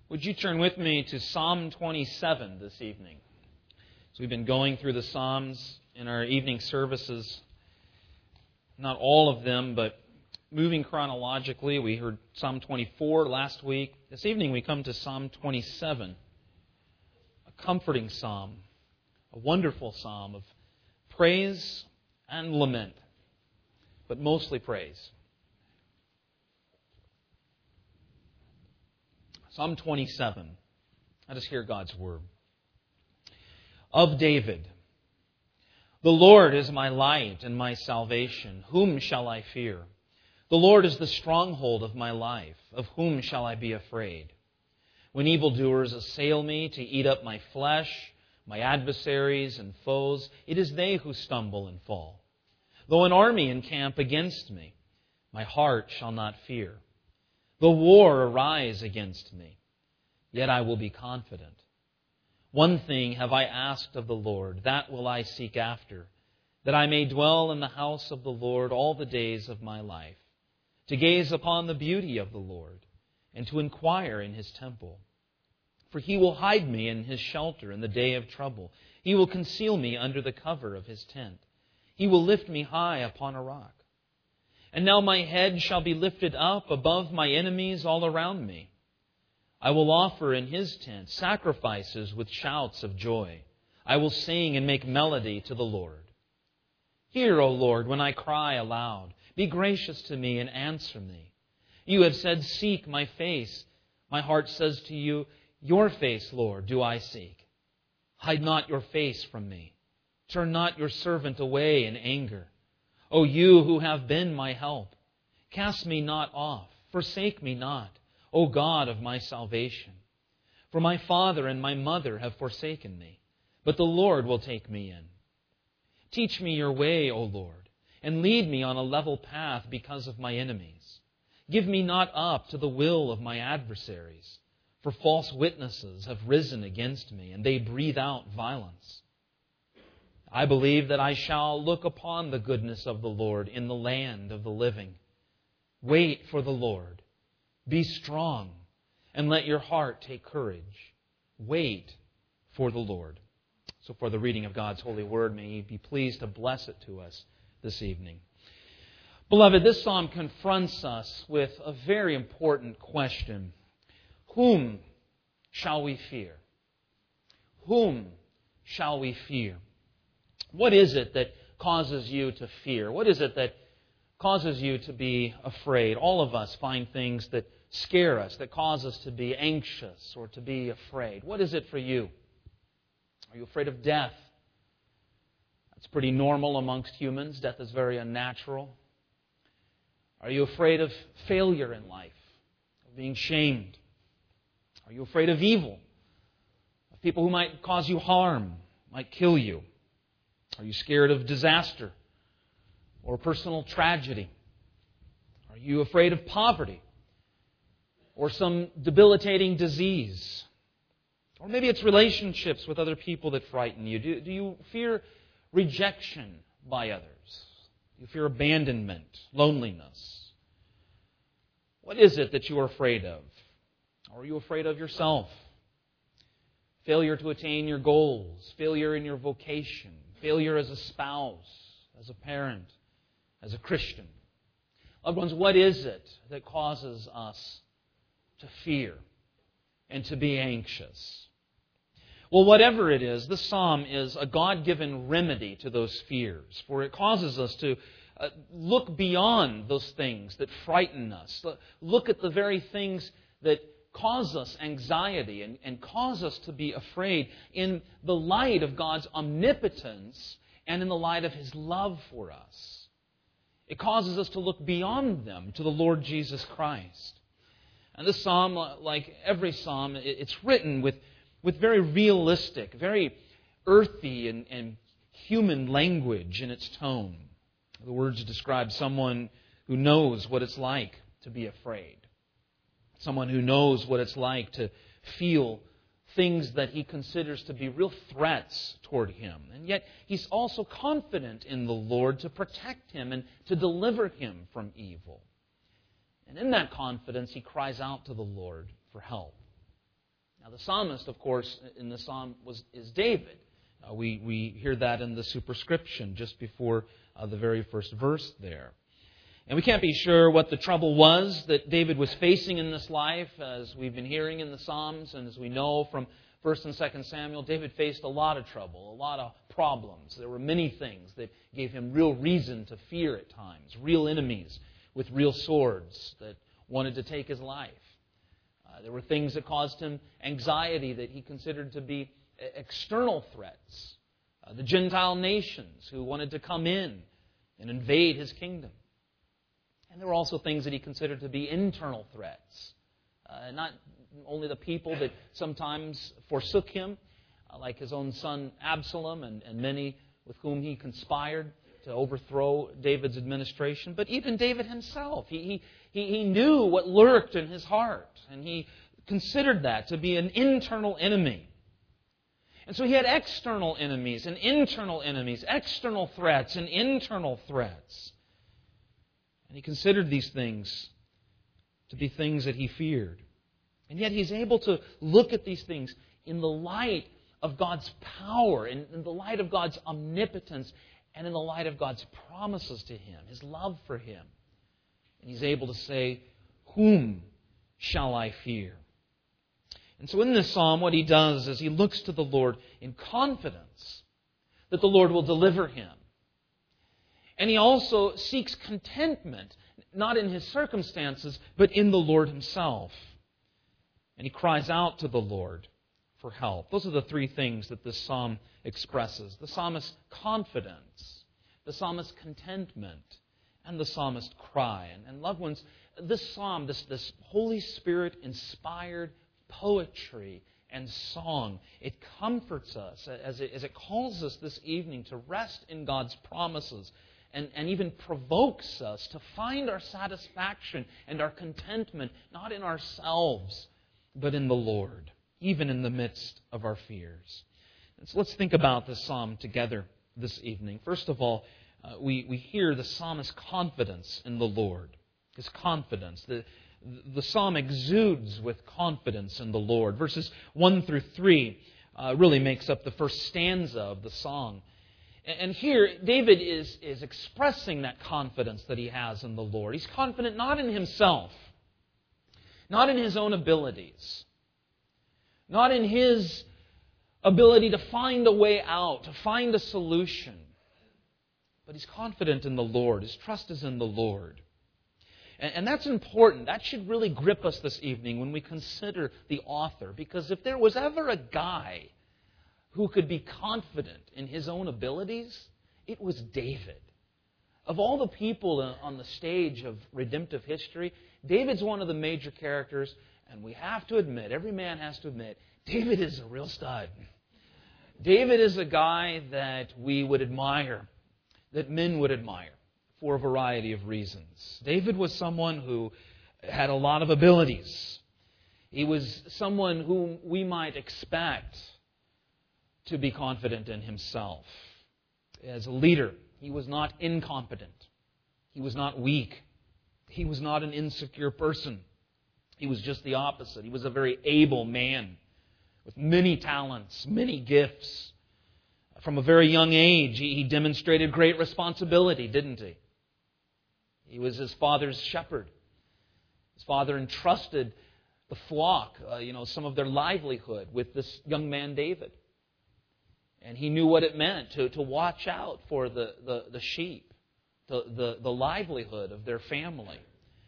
Would you turn with me to Psalm 27 this evening? So we've been going through the Psalms in our evening services. Not all of them, but moving chronologically. We heard Psalm 24 last week. This evening we come to Psalm 27, a comforting psalm, a wonderful psalm of praise and lament, but mostly praise. Psalm 27. Let us hear God's word. Of David. The Lord is my light and my salvation. Whom shall I fear? The Lord is the stronghold of my life. Of whom shall I be afraid? When evildoers assail me to eat up my flesh, my adversaries and foes, it is they who stumble and fall. Though an army encamp against me, my heart shall not fear. Though war arise against me, yet I will be confident. One thing have I asked of the Lord, that will I seek after, that I may dwell in the house of the Lord all the days of my life, to gaze upon the beauty of the Lord, and to inquire in His temple. For He will hide me in His shelter in the day of trouble. He will conceal me under the cover of His tent. He will lift me high upon a rock. And now my head shall be lifted up above my enemies all around me. I will offer in His tent sacrifices with shouts of joy. I will sing and make melody to the Lord. Hear, O Lord, when I cry aloud. Be gracious to me and answer me. You have said, seek my face. My heart says to you, your face, Lord, do I seek. Hide not your face from me. Turn not your servant away in anger. O you who have been my help, cast me not off, forsake me not, O God of my salvation. For my father and my mother have forsaken me, but the Lord will take me in. Teach me your way, O Lord, and lead me on a level path because of my enemies. Give me not up to the will of my adversaries, for false witnesses have risen against me, and they breathe out violence. I believe that I shall look upon the goodness of the Lord in the land of the living. Wait for the Lord. Be strong, and let your heart take courage. Wait for the Lord. So for the reading of God's holy word, may He be pleased to bless it to us this evening. Beloved, this psalm confronts us with a very important question. Whom shall we fear? Whom shall we fear? What is it that causes you to fear? What is it that causes you to be afraid? All of us find things that scare us, that cause us to be anxious or to be afraid. What is it for you? Are you afraid of death? That's pretty normal amongst humans. Death is very unnatural. Are you afraid of failure in life? Of being shamed? Are you afraid of evil? Of people who might cause you harm, might kill you? Are you scared of disaster or personal tragedy? Are you afraid of poverty or some debilitating disease? Or maybe it's relationships with other people that frighten you. Do you fear rejection by others? Do you fear abandonment, loneliness? What is it that you are afraid of? Or are you afraid of yourself? Failure to attain your goals, failure in your vocation, failure as a spouse, as a parent, as a Christian. Loved ones, what is it that causes us to fear and to be anxious? Well, whatever it is, this psalm is a God-given remedy to those fears, for it causes us to look beyond those things that frighten us. Look at the very things that cause us anxiety and cause us to be afraid in the light of God's omnipotence and in the light of His love for us. It causes us to look beyond them to the Lord Jesus Christ. And this psalm, like every psalm, it's written with very realistic, very earthy and human language in its tone. The words describe someone who knows what it's like to be afraid. Someone who knows what it's like to feel things that he considers to be real threats toward him. And yet he's also confident in the Lord to protect him and to deliver him from evil. And in that confidence, he cries out to the Lord for help. Now, the psalmist, of course, in the psalm is David. We hear that in the superscription just before the very first verse there. And we can't be sure what the trouble was that David was facing in this life, as we've been hearing in the Psalms, and as we know from 1 and 2 Samuel, David faced a lot of trouble, a lot of problems. There were many things that gave him real reason to fear at times, real enemies with real swords that wanted to take his life. There were things that caused him anxiety that he considered to be external threats. The Gentile nations who wanted to come in and invade his kingdom. And there were also things that he considered to be internal threats. Not only the people that sometimes forsook him, like his own son Absalom and many with whom he conspired to overthrow David's administration, but even David himself. He knew what lurked in his heart, and he considered that to be an internal enemy. And so he had external enemies and internal enemies, external threats and internal threats. And he considered these things to be things that he feared. And yet he's able to look at these things in the light of God's power, in the light of God's omnipotence, and in the light of God's promises to him, His love for him. And he's able to say, "Whom shall I fear?" And so in this psalm, what he does is he looks to the Lord in confidence that the Lord will deliver him. And he also seeks contentment, not in his circumstances, but in the Lord Himself. And he cries out to the Lord for help. Those are the three things that this psalm expresses. The psalmist's confidence, the psalmist's contentment, and the psalmist's cry. And loved ones, this psalm, this Holy Spirit-inspired poetry and song, it comforts us as it calls us this evening to rest in God's promises, and even provokes us to find our satisfaction and our contentment not in ourselves, but in the Lord, even in the midst of our fears. And so let's think about this psalm together this evening. First of all, we hear the psalmist's confidence in the Lord. His confidence. The psalm exudes with confidence in the Lord. Verses 1 through 3 really makes up the first stanza of the song. And here, David is expressing that confidence that he has in the Lord. He's confident not in himself, not in his own abilities, not in his ability to find a way out, to find a solution. But he's confident in the Lord. His trust is in the Lord. And that's important. That should really grip us this evening when we consider the author. Because if there was ever a guy who could be confident in his own abilities, it was David. Of all the people on the stage of redemptive history, David's one of the major characters. And we have to admit, every man has to admit, David is a real stud. David is a guy that we would admire, that men would admire, for a variety of reasons. David was someone who had a lot of abilities. He was someone whom we might expect to be confident in himself. As a leader, he was not incompetent. He was not weak. He was not an insecure person. He was just the opposite. He was a very able man with many talents, many gifts. From a very young age, he demonstrated great responsibility, didn't he? He was his father's shepherd. His father entrusted the flock, some of their livelihood with this young man, David. And he knew what it meant to watch out for the sheep, the livelihood of their family.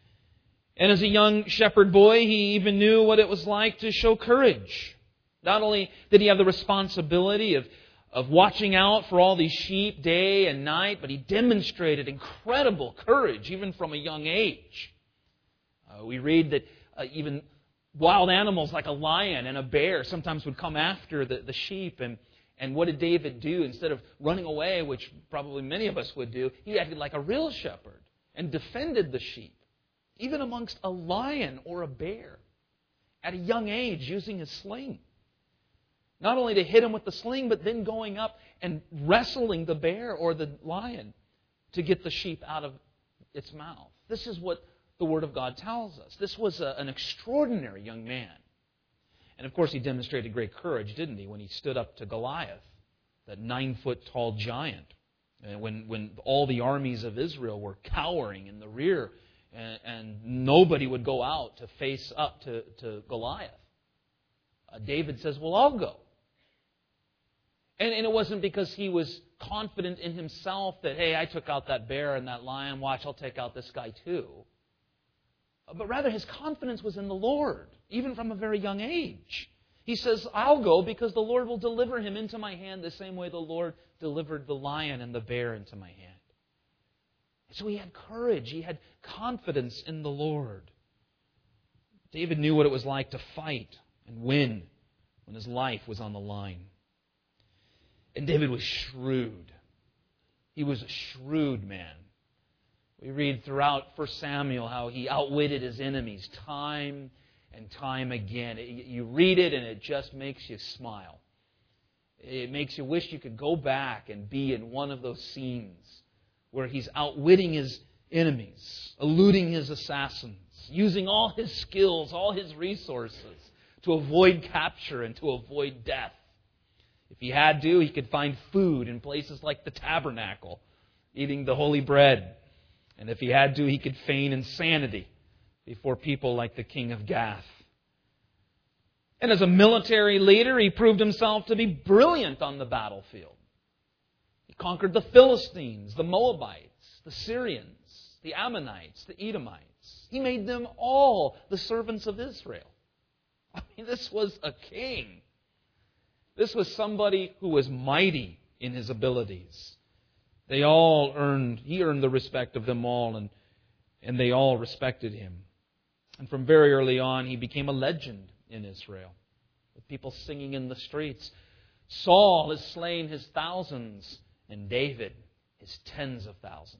And as a young shepherd boy, he even knew what it was like to show courage. Not only did he have the responsibility of watching out for all these sheep day and night, but he demonstrated incredible courage even from a young age. We read that even wild animals like a lion and a bear sometimes would come after the sheep. And what did David do? Instead of running away, which probably many of us would do, he acted like a real shepherd and defended the sheep, even amongst a lion or a bear, at a young age using his sling. Not only to hit him with the sling, but then going up and wrestling the bear or the lion to get the sheep out of its mouth. This is what the Word of God tells us. This was an extraordinary young man. And of course he demonstrated great courage, didn't he, when he stood up to Goliath, that 9-foot-tall giant. And when all the armies of Israel were cowering in the rear and nobody would go out to face up to Goliath. David says, well, I'll go. And it wasn't because he was confident in himself that, hey, I took out that bear and that lion, watch, I'll take out this guy too. But rather his confidence was in the Lord, even from a very young age. He says, I'll go because the Lord will deliver him into my hand the same way the Lord delivered the lion and the bear into my hand. So he had courage. He had confidence in the Lord. David knew what it was like to fight and win when his life was on the line. And David was shrewd. He was a shrewd man. We read throughout 1 Samuel how he outwitted his enemies time and time again. You read it and it just makes you smile. It makes you wish you could go back and be in one of those scenes where he's outwitting his enemies, eluding his assassins, using all his skills, all his resources to avoid capture and to avoid death. If he had to, he could find food in places like the tabernacle, eating the holy bread. And if he had to, he could feign insanity before people like the king of Gath. And as a military leader, he proved himself to be brilliant on the battlefield. He conquered the Philistines, the Moabites, the Syrians, the Ammonites, the Edomites. He made them all the servants of Israel. I mean, this was a king. This was somebody who was mighty in his abilities. He earned the respect of them all, and they all respected him. And from very early on, he became a legend in Israel, with people singing in the streets. Saul has slain his thousands, and David his tens of thousands.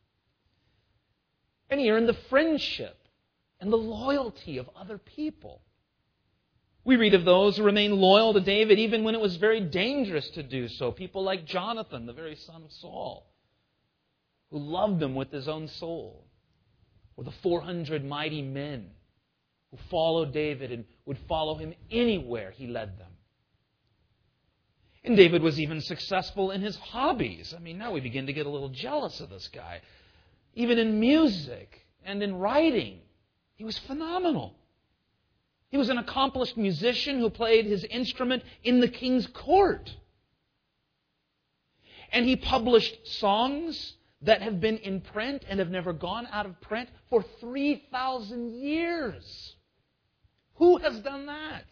And he earned the friendship and the loyalty of other people. We read of those who remained loyal to David even when it was very dangerous to do so. People like Jonathan, the very son of Saul, who loved him with his own soul. Or the 400 mighty men who followed David and would follow him anywhere he led them. And David was even successful in his hobbies. I mean, now we begin to get a little jealous of this guy. Even in music and in writing, he was phenomenal. He was an accomplished musician who played his instrument in the king's court. And he published songs that have been in print and have never gone out of print for 3,000 years. Who has done that?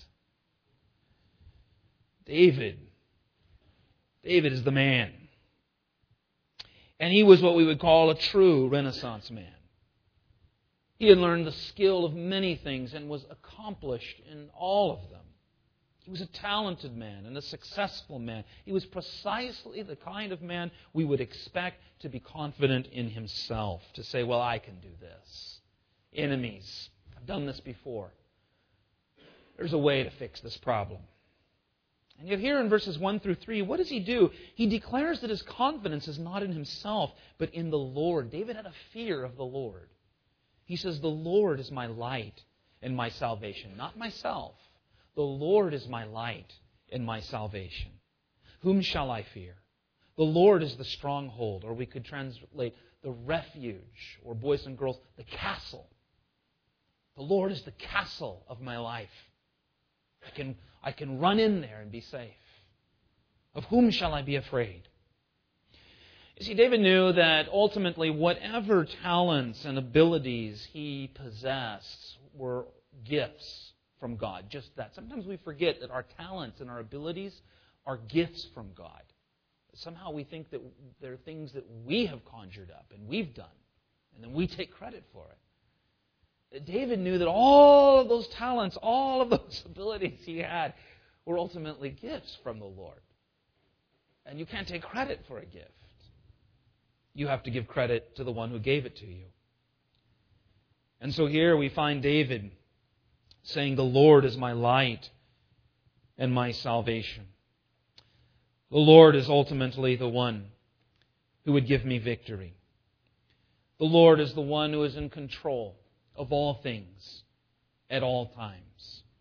David. David is the man. And he was what we would call a true Renaissance man. He had learned the skill of many things and was accomplished in all of them. He was a talented man and a successful man. He was precisely the kind of man we would expect to be confident in himself, to say, well, I can do this. Enemies, I've done this before. There's a way to fix this problem. And yet here in verses 1 through 3, what does he do? He declares that his confidence is not in himself, but in the Lord. David had a fear of the Lord. He says, the Lord is my light and my salvation, not myself. The Lord is my light and my salvation. Whom shall I fear? The Lord is the stronghold, or we could translate the refuge, or boys and girls, the castle. The Lord is the castle of my life. I can run in there and be safe. Of whom shall I be afraid? You see, David knew that ultimately whatever talents and abilities he possessed were gifts from God. Just that. Sometimes we forget that our talents and our abilities are gifts from God. Somehow we think that they're things that we have conjured up and we've done, and then we take credit for it. David knew that all of those talents, all of those abilities he had were ultimately gifts from the Lord. And you can't take credit for a gift. You have to give credit to the one who gave it to you. And so here we find David saying, the Lord is my light and my salvation. The Lord is ultimately the one who would give me victory. The Lord is the one who is in control of all things at all times.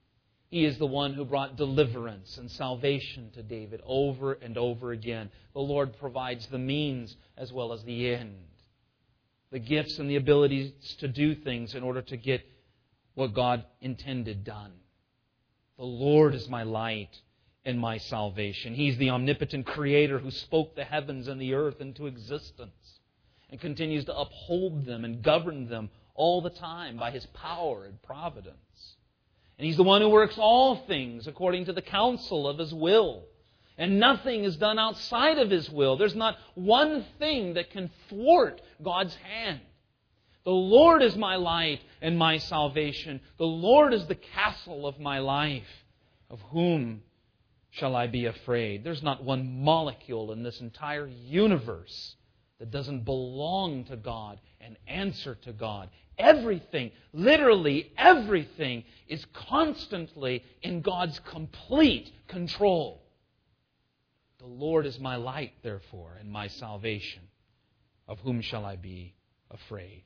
He is the one who brought deliverance and salvation to David over and over again. The Lord provides the means as well as the end. The gifts and the abilities to do things in order to get what God intended done. The Lord is my light and my salvation. He's the omnipotent Creator who spoke the heavens and the earth into existence and continues to uphold them and govern them all the time by His power and providence. And He's the one who works all things according to the counsel of His will. And nothing is done outside of His will. There's not one thing that can thwart God's hand. The Lord is my light and my salvation. The Lord is the castle of my life. Of whom shall I be afraid? There's not one molecule in this entire universe that doesn't belong to God and answer to God. Everything, literally everything, is constantly in God's complete control. The Lord is my light, therefore, and my salvation. Of whom shall I be afraid?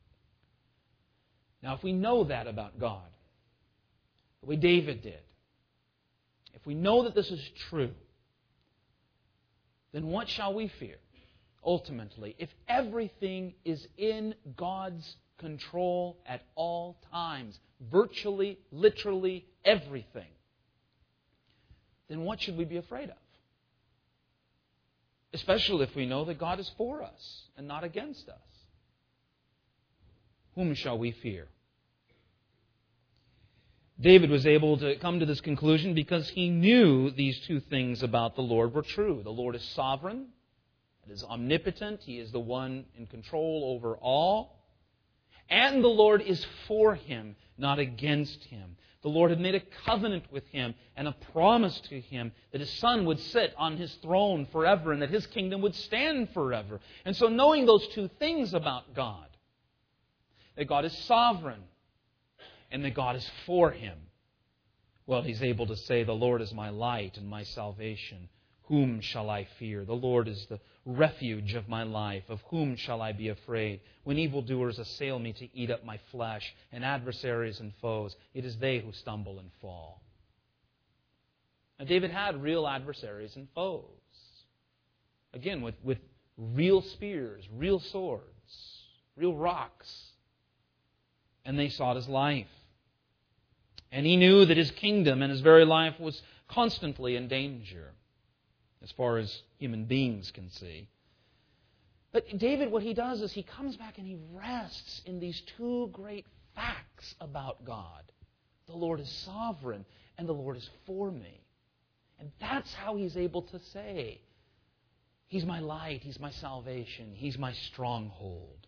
Now, if we know that about God, the way David did, if we know that this is true, then what shall we fear? Ultimately, if everything is in God's control at all times, virtually, literally everything, then what should we be afraid of? Especially if we know that God is for us and not against us. Whom shall we fear? David was able to come to this conclusion because he knew these two things about the Lord were true. The Lord is sovereign. He is omnipotent. He is the one in control over all. And the Lord is for him, not against him. The Lord had made a covenant with him and a promise to him that His Son would sit on His throne forever and that His kingdom would stand forever. And so knowing those two things about God, that God is sovereign and that God is for him, well, he's able to say, the Lord is my light and my salvation. Whom shall I fear? The Lord is the refuge of my life. Of whom shall I be afraid? When evildoers assail me to eat up my flesh, and adversaries and foes, it is they who stumble and fall. Now, David had real adversaries and foes. Again, with real spears, real swords, real rocks. And they sought his life. And he knew that his kingdom and his very life was constantly in danger, as far as human beings can see. But David, what he does is he comes back and he rests in these two great facts about God. The Lord is sovereign and the Lord is for me. And that's how he's able to say, He's my light, He's my salvation, He's my stronghold.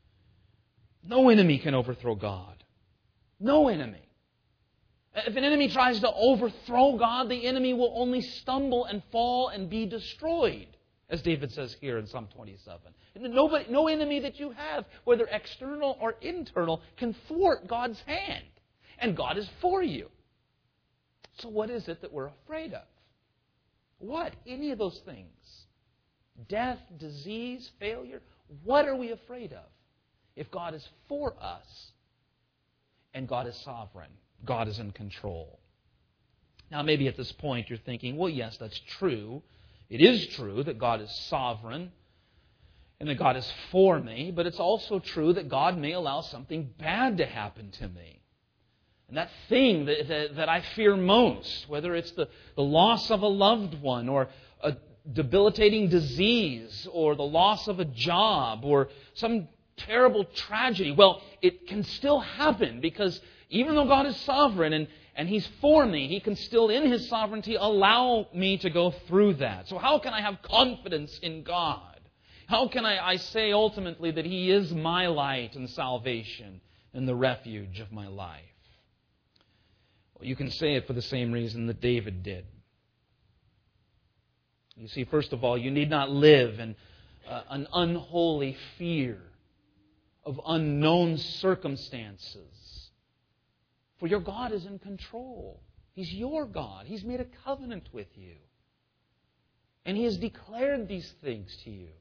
No enemy can overthrow God. No enemy. If an enemy tries to overthrow God, the enemy will only stumble and fall and be destroyed, as David says here in Psalm 27. No enemy that you have, whether external or internal, can thwart God's hand. And God is for you. So what is it that we're afraid of? What? Any of those things. Death, disease, failure. What are we afraid of? If God is for us and God is sovereign, God is in control. Now, maybe at this point you're thinking, well, yes, that's true. It is true that God is sovereign and that God is for me, but it's also true that God may allow something bad to happen to me. And that thing that I fear most, whether it's the loss of a loved one or a debilitating disease or the loss of a job or some terrible tragedy, well, it can still happen because even though God is sovereign and He's for me, He can still, in His sovereignty, allow me to go through that. So how can I have confidence in God? How can I say ultimately that He is my light and salvation and the refuge of my life? Well, you can say it for the same reason that David did. You see, first of all, you need not live in an unholy fear of unknown circumstances. For your God is in control. He's your God. He's made a covenant with you. And He has declared these things to you.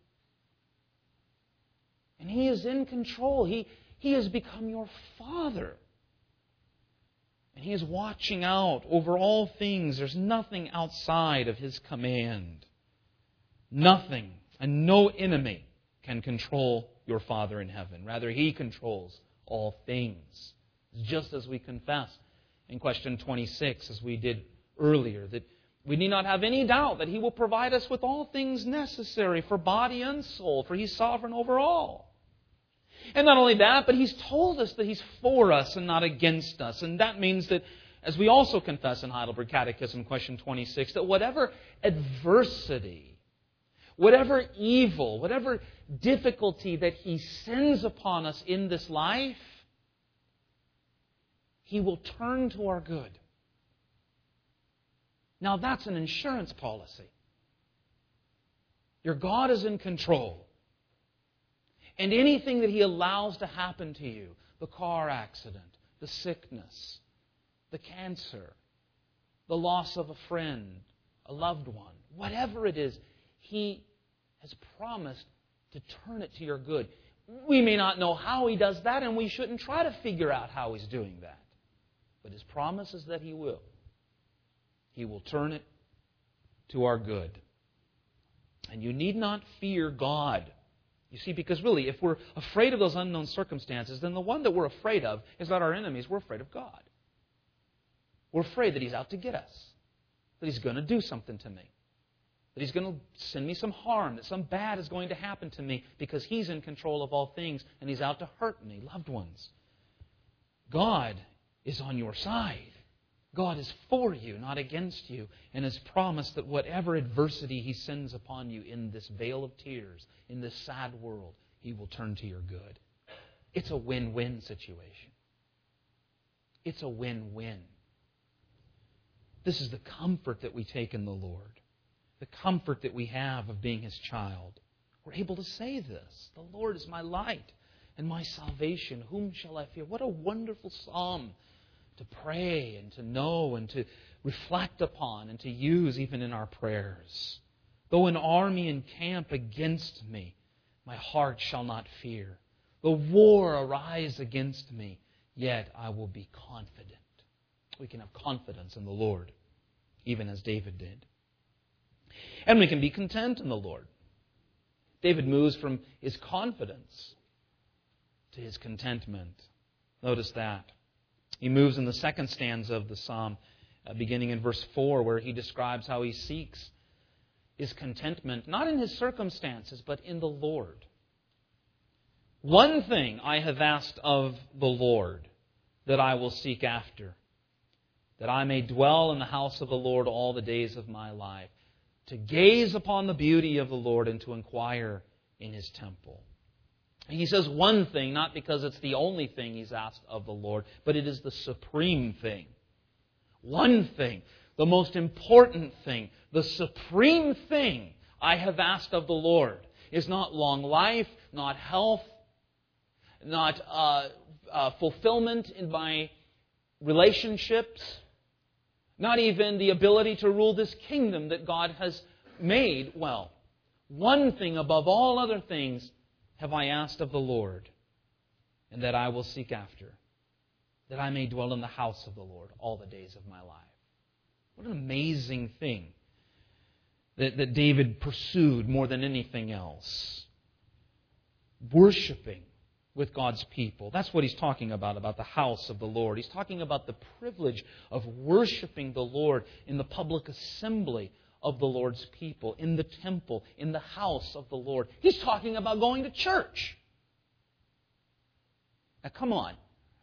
And He is in control. He has become your Father. And He is watching out over all things. There's nothing outside of His command. Nothing and no enemy can control your Father in heaven. Rather, He controls all things. Just as we confessed in question 26, as we did earlier, that we need not have any doubt that He will provide us with all things necessary for body and soul, for He's sovereign over all. And not only that, but He's told us that He's for us and not against us. And that means that, as we also confess in Heidelberg Catechism, question 26, that whatever adversity, whatever evil, whatever difficulty that He sends upon us in this life, He will turn to our good. Now that's an insurance policy. Your God is in control. And anything that He allows to happen to you, the car accident, the sickness, the cancer, the loss of a friend, a loved one, whatever it is, He has promised to turn it to your good. We may not know how He does that, and we shouldn't try to figure out how He's doing that. But His promise is that He will. He will turn it to our good. And you need not fear God. You see, because really, if we're afraid of those unknown circumstances, then the one that we're afraid of is not our enemies. We're afraid of God. We're afraid that He's out to get us. That He's going to do something to me. That He's going to send me some harm. That some bad is going to happen to me because He's in control of all things and He's out to hurt me, loved ones. God is on your side. God is for you, not against you, and has promised that whatever adversity He sends upon you in this vale of tears, in this sad world, He will turn to your good. It's a win-win situation. It's a win-win. This is the comfort that we take in the Lord, the comfort that we have of being His child. We're able to say this: the Lord is my light and my salvation. Whom shall I fear? What a wonderful psalm to pray and to know and to reflect upon and to use even in our prayers. Though an army encamp against me, my heart shall not fear. Though war arise against me, yet I will be confident. We can have confidence in the Lord, even as David did. And we can be content in the Lord. David moves from his confidence to his contentment. Notice that. He moves in the second stanza of the psalm, beginning in verse 4, where he describes how he seeks his contentment, not in his circumstances, but in the Lord. One thing I have asked of the Lord that I will seek after, that I may dwell in the house of the Lord all the days of my life, to gaze upon the beauty of the Lord and to inquire in His temple. He says one thing, not because it's the only thing he's asked of the Lord, but it is the supreme thing. One thing, the most important thing, the supreme thing I have asked of the Lord is not long life, not health, not fulfillment in my relationships, not even the ability to rule this kingdom that God has made. Well, one thing above all other things have I asked of the Lord, and that I will seek after, that I may dwell in the house of the Lord all the days of my life. What an amazing thing that David pursued more than anything else. Worshipping with God's people. That's what he's talking about the house of the Lord. He's talking about the privilege of worshiping the Lord in the public assembly of the Lord's people, in the temple, in the house of the Lord. He's talking about going to church. Now, come on.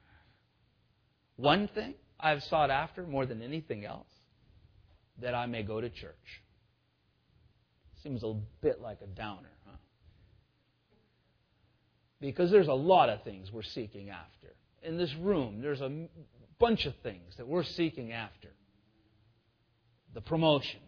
One thing I've sought after more than anything else, that I may go to church. Seems a bit like a downer, huh? Because there's a lot of things we're seeking after. In this room, there's a bunch of things that we're seeking after. The promotion.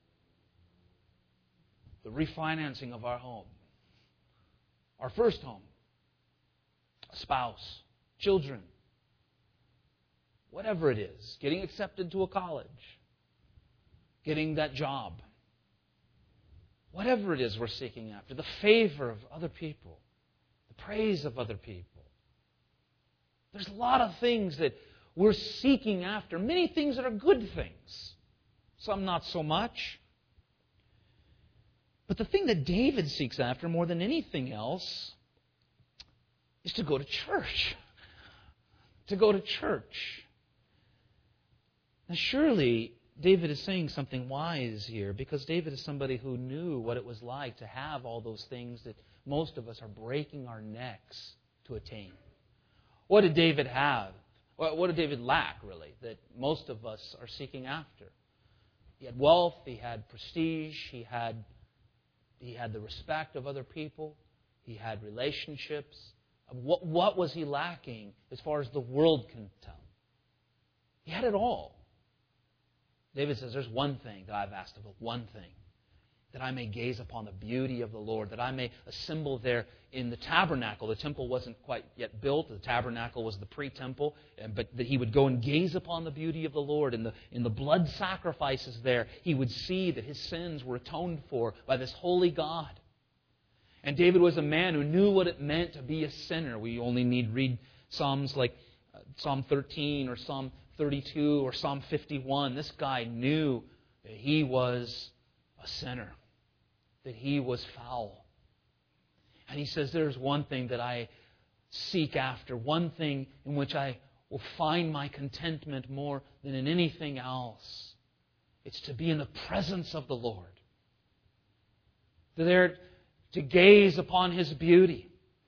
The refinancing of our home. Our first home. A spouse. Children. Whatever it is. Getting accepted to a college. Getting that job. Whatever it is we're seeking after. The favor of other people. The praise of other people. There's a lot of things that we're seeking after many things that are good things. Some not so much. But the thing that David seeks after more than anything else is to go to church. To go to church. Now surely David is saying something wise here, because David is somebody who knew what it was like to have all those things that most of us are breaking our necks to attain. What did David have? What did David lack, really, that most of us are seeking after? He had wealth, he had prestige, he had the respect of other people, he had relationships. What was he lacking as far as the world can tell? He had it all. David says, there's one thing that I've asked of, one thing, that I may gaze upon the beauty of the Lord, that I may assemble there in the tabernacle. The temple wasn't quite yet built. The tabernacle was the pre-temple, but that he would go and gaze upon the beauty of the Lord. In the blood sacrifices there, he would see that his sins were atoned for by this holy God. And David was a man who knew what it meant to be a sinner. We only need read Psalms like Psalm 13 or Psalm 32 or Psalm 51. This guy knew that he was a sinner, that he was foul. And he says, there's one thing that I seek after, one thing in which I will find my contentment more than in anything else. It's to be in the presence of the Lord. There to gaze upon His beauty.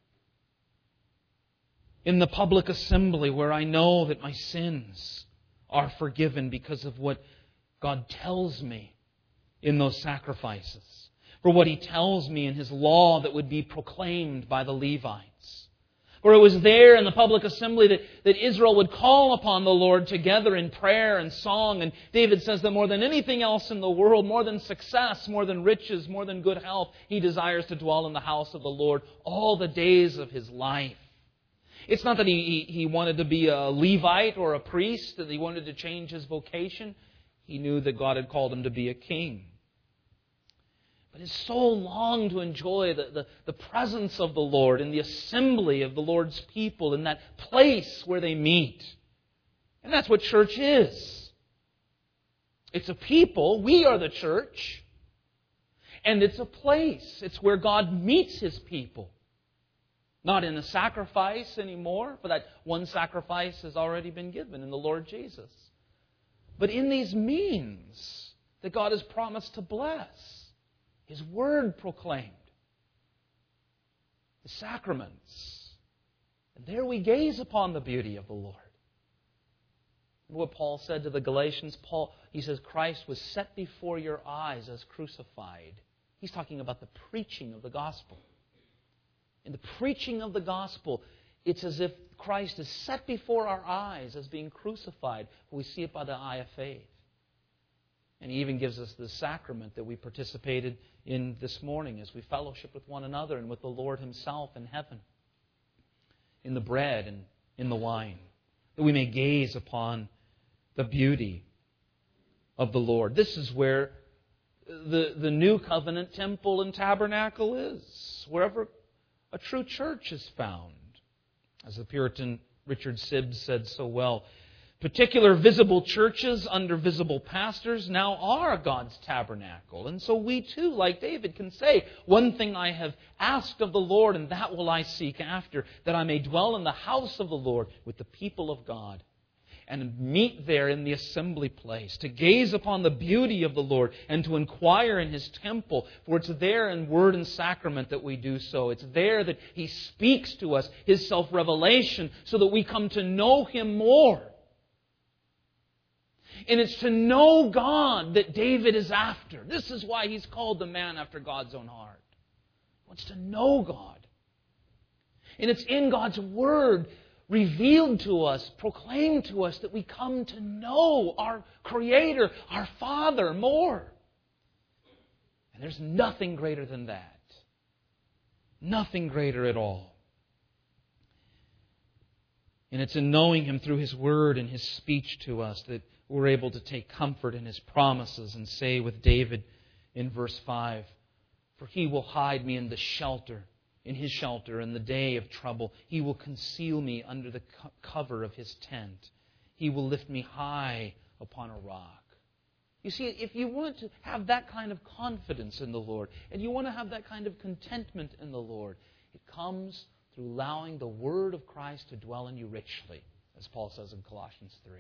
In the public assembly where I know that my sins are forgiven because of what God tells me in those sacrifices. For what He tells me in His law that would be proclaimed by the Levites. For it was there in the public assembly that Israel would call upon the Lord together in prayer and song. And David says that more than anything else in the world, more than success, more than riches, more than good health, he desires to dwell in the house of the Lord all the days of his life. It's not that he wanted to be a Levite or a priest, that he wanted to change his vocation. He knew that God had called him to be a king. But his soul longed to enjoy the presence of the Lord in the assembly of the Lord's people, in that place where they meet. And that's what church is. It's a people. We are the church. And it's a place. It's where God meets His people. Not in a sacrifice anymore, for that one sacrifice has already been given in the Lord Jesus. But in these means that God has promised to bless. His Word proclaimed. The sacraments. And there we gaze upon the beauty of the Lord. And what Paul said to the Galatians, he says, Christ was set before your eyes as crucified. He's talking about the preaching of the gospel. In the preaching of the gospel, it's as if Christ is set before our eyes as being crucified. We see it by the eye of faith. And He even gives us the sacrament that we participated in this morning as we fellowship with one another and with the Lord Himself in heaven. In the bread and in the wine. That we may gaze upon the beauty of the Lord. This is where the new covenant temple and tabernacle is. Wherever a true church is found. As the Puritan Richard Sibbes said so well, particular visible churches under visible pastors now are God's tabernacle. And so we too, like David, can say, one thing I have asked of the Lord, and that will I seek after, that I may dwell in the house of the Lord with the people of God. And meet there in the assembly place, to gaze upon the beauty of the Lord and to inquire in His temple. For it's there in word and sacrament that we do so. It's there that He speaks to us, His self-revelation, so that we come to know Him more. And it's to know God that David is after. This is why he's called the man after God's own heart. He wants to know God. And it's in God's Word revealed to us, proclaimed to us, that we come to know our Creator, our Father, more. And there's nothing greater than that. Nothing greater at all. And it's in knowing Him through His Word and His speech to us that we're able to take comfort in His promises and say with David in verse 5, for He will hide me in the shelter, in His shelter in the day of trouble. He will conceal me under the cover of His tent. He will lift me high upon a rock. You see, if you want to have that kind of confidence in the Lord, and you want to have that kind of contentment in the Lord, it comes through allowing the Word of Christ to dwell in you richly, as Paul says in Colossians 3.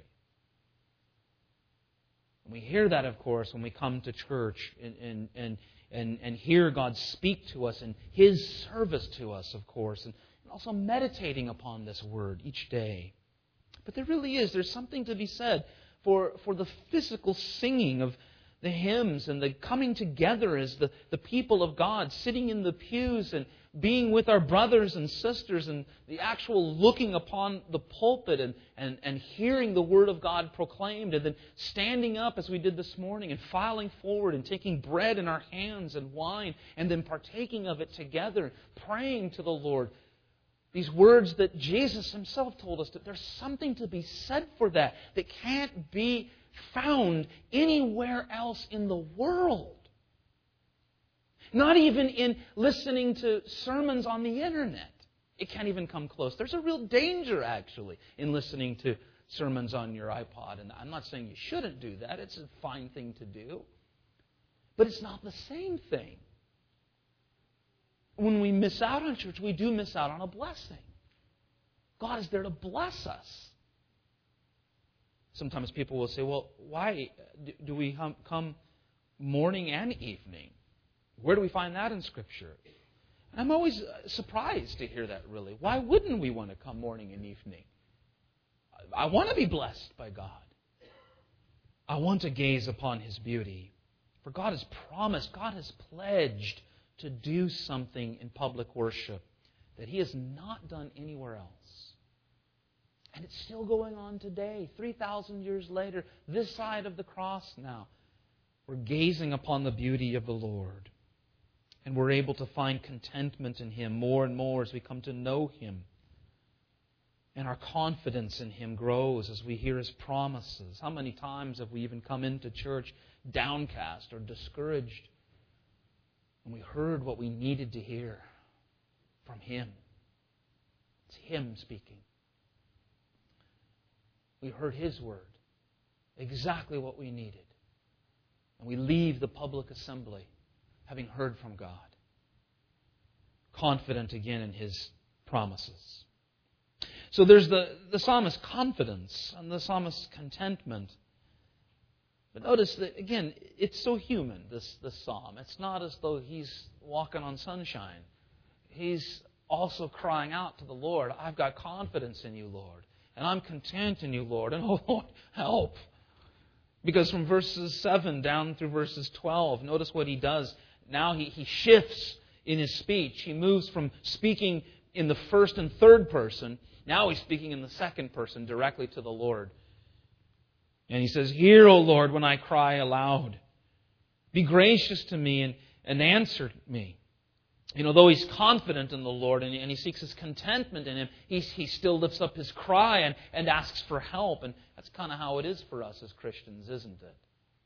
And we hear that, of course, when we come to church and hear God speak to us and His service to us, of course, and also meditating upon this Word each day. But there really is, there's something to be said for the physical singing of the hymns and the coming together as the people of God, sitting in the pews and being with our brothers and sisters, and the actual looking upon the pulpit and hearing the Word of God proclaimed, and then standing up as we did this morning and filing forward and taking bread in our hands and wine and then partaking of it together, praying to the Lord. These words that Jesus Himself told us, that there's something to be said for that can't be found anywhere else in the world. Not even in listening to sermons on the internet. It can't even come close. There's a real danger, actually, in listening to sermons on your iPod. And I'm not saying you shouldn't do that. It's a fine thing to do. But it's not the same thing. When we miss out on church, we do miss out on a blessing. God is there to bless us. Sometimes people will say, well, why do we come morning and evening? Where do we find that in Scripture? And I'm always surprised to hear that, really. Why wouldn't we want to come morning and evening? I want to be blessed by God. I want to gaze upon His beauty. For God has promised, God has pledged to do something in public worship that He has not done anywhere else. And it's still going on today, 3,000 years later, this side of the cross now. We're gazing upon the beauty of the Lord. And we're able to find contentment in Him more and more as we come to know Him. And our confidence in Him grows as we hear His promises. How many times have we even come into church downcast or discouraged? And we heard what we needed to hear from Him. It's Him speaking. We heard His word, exactly what we needed. And we leave the public assembly having heard from God, confident again in His promises. So there's the psalmist's confidence and the psalmist's contentment. But notice that, again, it's so human, this psalm. It's not as though he's walking on sunshine. He's also crying out to the Lord, I've got confidence in You, Lord. And I'm content in You, Lord. And, oh, Lord, help. Because from verses 7 down through verses 12, notice what he does. Now he shifts in his speech. He moves from speaking in the first and third person. Now he's speaking in the second person directly to the Lord. And he says, Hear, O Lord, when I cry aloud. Be gracious to me and answer me. Though he's confident in the Lord and he seeks his contentment in Him, he still lifts up his cry and asks for help. And that's kind of how it is for us as Christians, isn't it?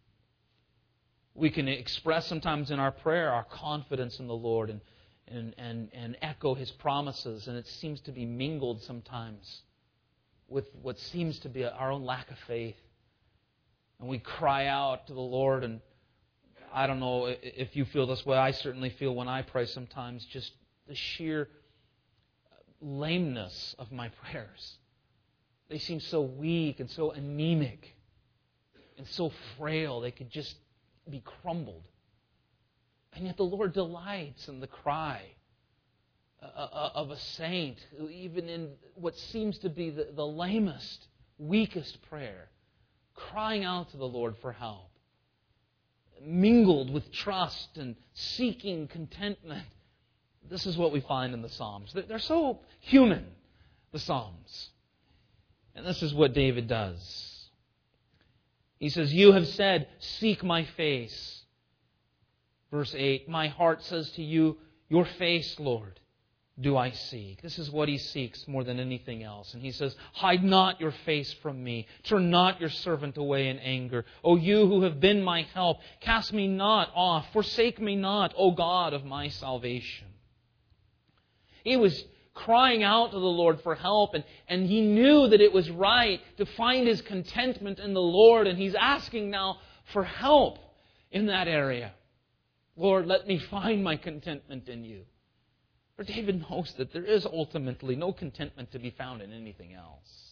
We can express sometimes in our prayer our confidence in the Lord and echo His promises, and it seems to be mingled sometimes with what seems to be our own lack of faith. And we cry out to the Lord, and I don't know if you feel this way. I certainly feel when I pray sometimes just the sheer lameness of my prayers. They seem so weak and so anemic and so frail. They could just be crumbled. And yet the Lord delights in the cry of a saint, even in what seems to be the lamest, weakest prayer, crying out to the Lord for help, mingled with trust and seeking contentment. This is what we find in the Psalms. They're so human, the Psalms. And this is what David does. He says, You have said, Seek my face. Verse 8, My heart says to You, Your face, Lord, do I seek. This is what he seeks more than anything else. And he says, Hide not Your face from me. Turn not Your servant away in anger. O You who have been my help, cast me not off. Forsake me not, O God of my salvation. He was crying out to the Lord for help, and he knew that it was right to find his contentment in the Lord, and he's asking now for help in that area. Lord, let me find my contentment in you. For David knows that there is ultimately no contentment to be found in anything else.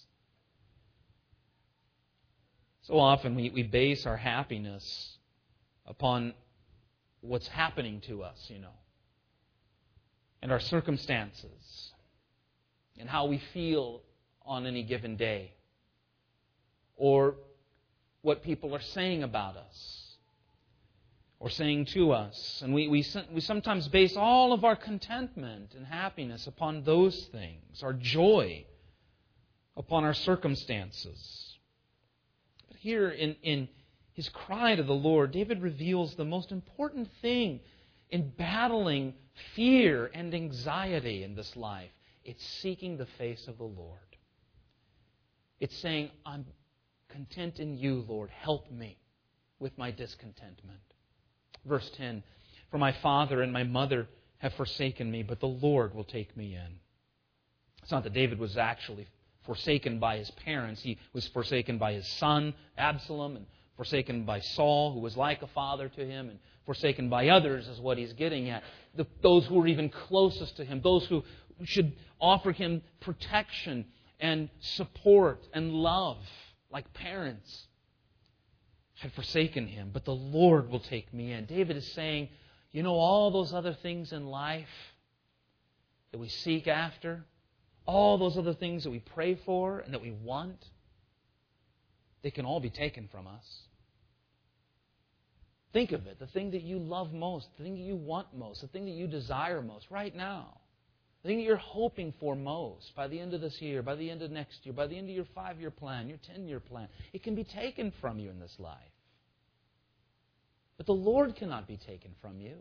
So often we base our happiness upon what's happening to us, and our circumstances, and how we feel on any given day, or what people are saying about us, or saying to us. And we sometimes base all of our contentment and happiness upon those things, our joy upon our circumstances. But here in his cry to the Lord, David reveals the most important thing in battling fear and anxiety in this life. It's seeking the face of the Lord. It's saying, I'm content in you, Lord. Help me with my discontentment. Verse 10, for my father and my mother have forsaken me, but the Lord will take me in. It's not that David was actually forsaken by his parents. He was forsaken by his son, Absalom, and forsaken by Saul, who was like a father to him, and forsaken by others is what he's getting at. Those who were even closest to him, those who should offer him protection and support and love, like parents, had forsaken him, but the Lord will take me in. David is saying, all those other things in life that we seek after, all those other things that we pray for and that we want, they can all be taken from us. Think of it, the thing that you love most, the thing that you want most, the thing that you desire most right now, the thing that you're hoping for most by the end of this year, by the end of next year, by the end of your 5-year plan, your 10-year plan, it can be taken from you in this life. But the Lord cannot be taken from you.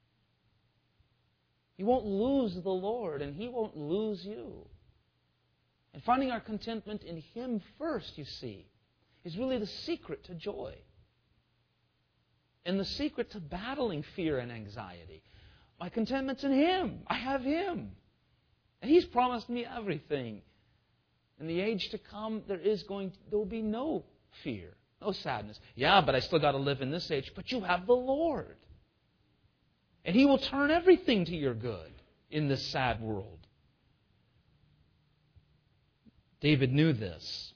You won't lose the Lord, and He won't lose you. And finding our contentment in Him first, you see, is really the secret to joy. And the secret to battling fear and anxiety. My contentment's in Him. I have Him. And He's promised me everything. In the age to come, there will be no fear, no sadness. Yeah, but I still got to live in this age. But you have the Lord. And He will turn everything to your good in this sad world. David knew this.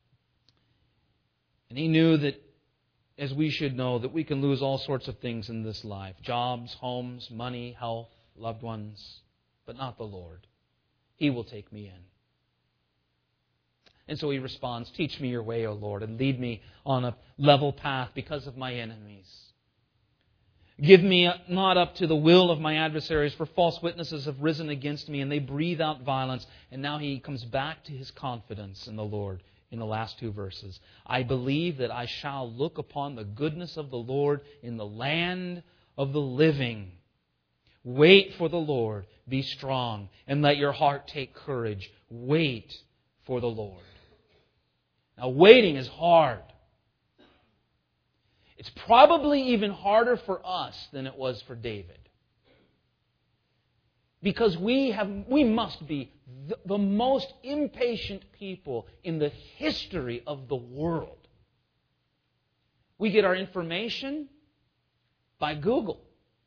And he knew that, as we should know, that we can lose all sorts of things in this life. Jobs, homes, money, health, loved ones. But not the Lord. He will take me in. And so he responds, teach me your way, O Lord, and lead me on a level path because of my enemies. Give me not up to the will of my adversaries, for false witnesses have risen against me, and they breathe out violence. And now he comes back to his confidence in the Lord in the last 2 verses. I believe that I shall look upon the goodness of the Lord in the land of the living. Wait for the Lord. Be strong, and let your heart take courage. Wait for the Lord. Now, waiting is hard. It's probably even harder for us than it was for David. Because we must be the most impatient people in the history of the world. We get our information by Google.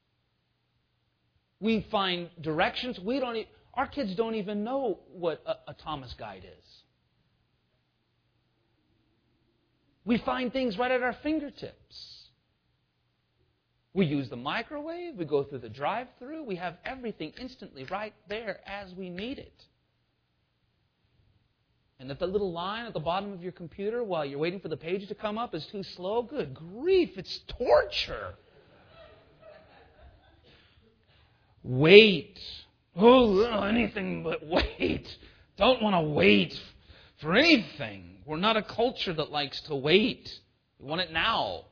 We find directions. Our kids don't even know what a Thomas Guide is. We find things right at our fingertips. We use the microwave. We go through the drive-thru. We have everything instantly right there as we need it. And if the little line at the bottom of your computer while you're waiting for the page to come up is too slow, good grief, it's torture. Wait. Oh, anything but wait. Don't want to wait for anything. We're not a culture that likes to wait. We want it now.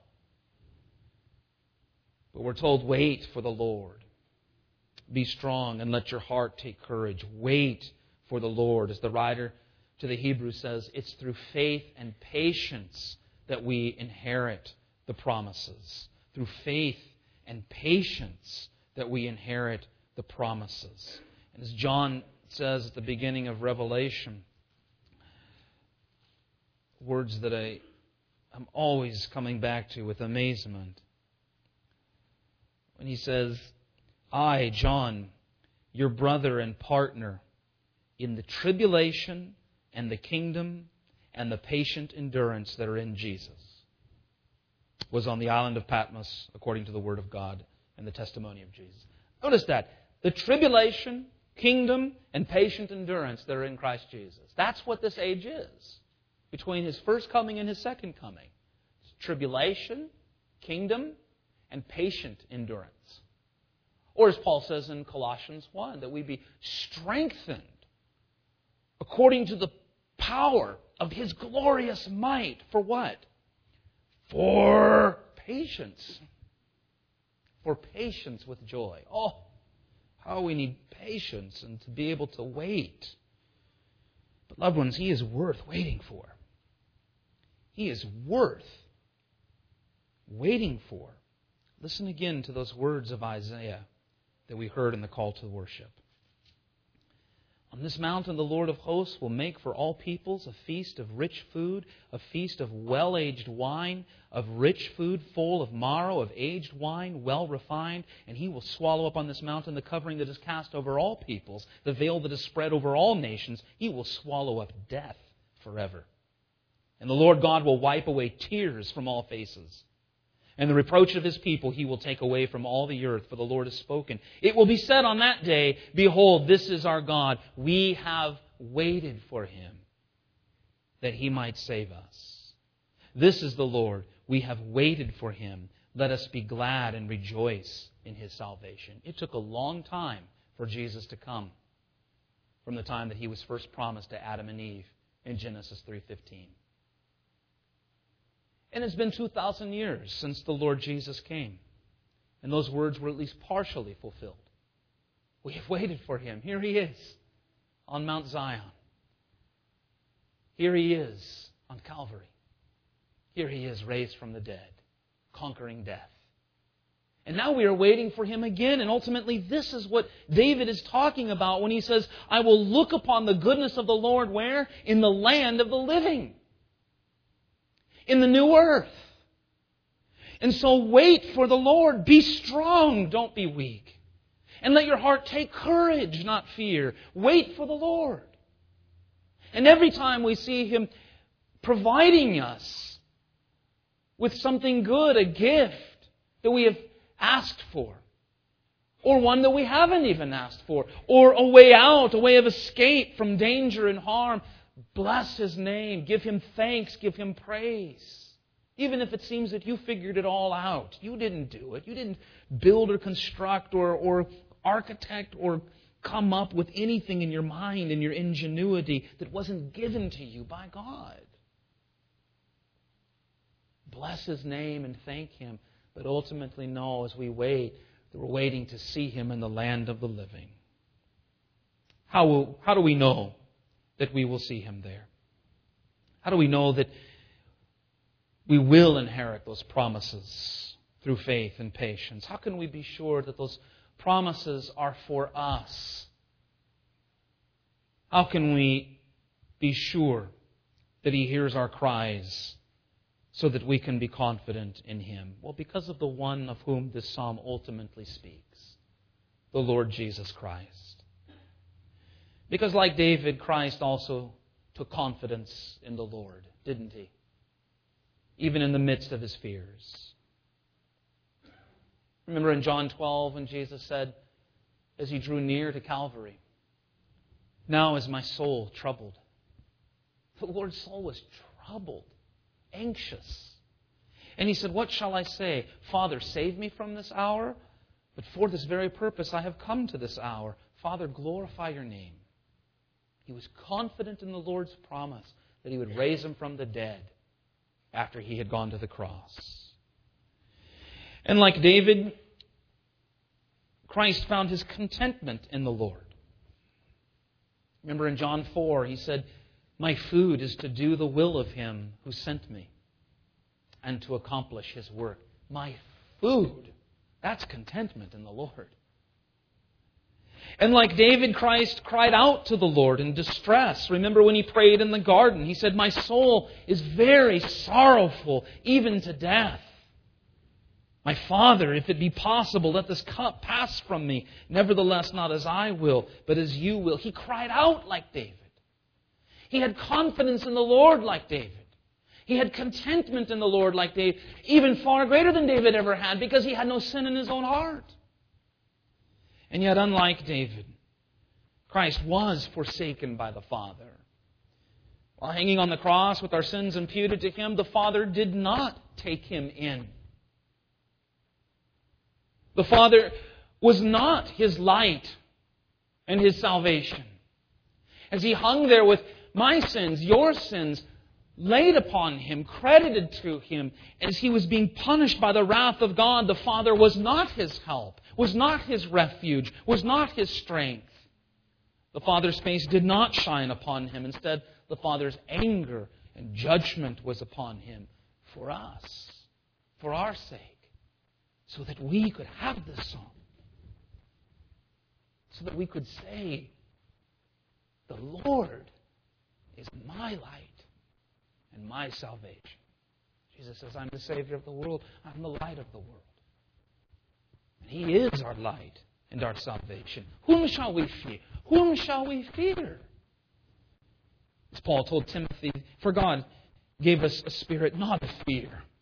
But we're told, wait for the Lord. Be strong and let your heart take courage. Wait for the Lord. As the writer to the Hebrews says, it's through faith and patience that we inherit the promises. Through faith and patience that we inherit the promises. And as John It says at the beginning of Revelation, words that I'm always coming back to with amazement. When he says, I, John, your brother and partner in the tribulation and the kingdom and the patient endurance that are in Jesus, was on the island of Patmos according to the Word of God and the testimony of Jesus. Notice that. The tribulation, kingdom, and patient endurance that are in Christ Jesus. That's what this age is. Between His first coming and His second coming. It's tribulation, kingdom, and patient endurance. Or as Paul says in Colossians 1, that we be strengthened according to the power of His glorious might. For what? For patience. For patience with joy. Oh, how we need patience and to be able to wait. But loved ones, He is worth waiting for. He is worth waiting for. Listen again to those words of Isaiah that we heard in the call to worship. On this mountain the Lord of hosts will make for all peoples a feast of rich food, a feast of well-aged wine, of rich food full of marrow, of aged wine, well refined. And He will swallow up on this mountain the covering that is cast over all peoples, the veil that is spread over all nations. He will swallow up death forever. And the Lord God will wipe away tears from all faces. And the reproach of His people He will take away from all the earth, for the Lord has spoken. It will be said on that day, behold, this is our God. We have waited for Him, that He might save us. This is the Lord. We have waited for Him. Let us be glad and rejoice in His salvation. It took a long time for Jesus to come, from the time that He was first promised to Adam and Eve in Genesis 3:15. And it's been 2,000 years since the Lord Jesus came. And those words were at least partially fulfilled. We have waited for Him. Here He is on Mount Zion. Here He is on Calvary. Here He is raised from the dead, conquering death. And now we are waiting for Him again. And ultimately this is what David is talking about when he says, I will look upon the goodness of the Lord where? In the land of the living. In the new earth. And so wait for the Lord. Be strong, don't be weak. And let your heart take courage, not fear. Wait for the Lord. And every time we see Him providing us with something good, a gift that we have asked for, or one that we haven't even asked for, or a way out, a way of escape from danger and harm, bless His name. Give Him thanks. Give Him praise. Even if it seems that you figured it all out. You didn't do it. You didn't build or construct or architect or come up with anything in your mind and your ingenuity that wasn't given to you by God. Bless His name and thank Him. But ultimately know as we wait that we're waiting to see Him in the land of the living. How do we know that we will see Him there? How do we know that we will inherit those promises through faith and patience? How can we be sure that those promises are for us? How can we be sure that He hears our cries so that we can be confident in Him? Well, because of the one of whom this psalm ultimately speaks, the Lord Jesus Christ. Because like David, Christ also took confidence in the Lord, didn't He? Even in the midst of His fears. Remember in John 12 when Jesus said, as He drew near to Calvary, now is my soul troubled. The Lord's soul was troubled, anxious. And He said, what shall I say? Father, save me from this hour? But for this very purpose I have come to this hour. Father, glorify your name. He was confident in the Lord's promise that He would raise Him from the dead after He had gone to the cross. And like David, Christ found His contentment in the Lord. Remember in John 4, He said, my food is to do the will of Him who sent me and to accomplish His work. My food, that's contentment in the Lord. And like David, Christ cried out to the Lord in distress. Remember when He prayed in the garden, He said, "My soul is very sorrowful, even to death. My Father, if it be possible, let this cup pass from me. Nevertheless, not as I will, but as You will." He cried out like David. He had confidence in the Lord like David. He had contentment in the Lord like David, even far greater than David ever had, because he had no sin in his own heart. And yet, unlike David, Christ was forsaken by the Father. While hanging on the cross with our sins imputed to Him, the Father did not take Him in. The Father was not His light and His salvation. As He hung there with my sins, your sins, laid upon Him, credited to Him, as He was being punished by the wrath of God, the Father was not His help, was not His refuge, was not His strength. The Father's face did not shine upon Him. Instead, the Father's anger and judgment was upon Him for us, for our sake, so that we could have this song, so that we could say, "The Lord is my light and my salvation." Jesus says, "I'm the Savior of the world. I'm the light of the world." And He is our light and our salvation. Whom shall we fear? Whom shall we fear? As Paul told Timothy, "For God gave us a spirit not of fear,